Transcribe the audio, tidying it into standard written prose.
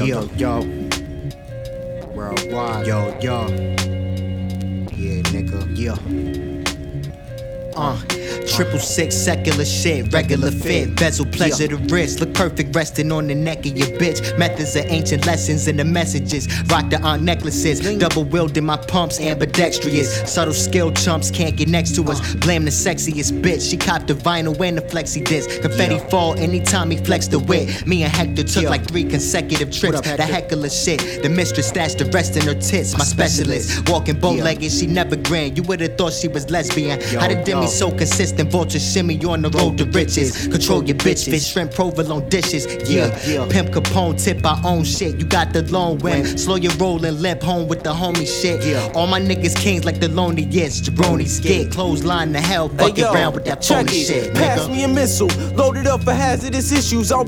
yo, yo. Worldwide. Yo, yo. Yeah, nigga. Yeah. 666 secular shit, regular fit, bezel pleasure to wrist, look perfect resting on the neck of your bitch. Methods of ancient lessons and the messages. Rock the aunt necklaces, double wielding my pumps, ambidextrous. Subtle skill chumps can't get next to us. Blame the sexiest bitch, she copped the vinyl and the flexi disc. Confetti fall anytime he flexed the wit. Me and Hector took like 3 consecutive trips. The heckler shit, the mistress stashed the rest in her tits. My specialist, walking bow-legged, she never grinned. You would've thought she was lesbian. How the demi so consistent, vulture shimmy on the road to riches. Control your bitch, fish, shrimp, provolone dishes. Yeah, Pimp Capone, tip our own shit. You got the long win, slow your roll and limp home with the homie shit. All my niggas kings like the loneliest. Jabroni skid, clothesline to hell, fucking around with that phony shit. Pass me a missile, loaded up for hazardous issues.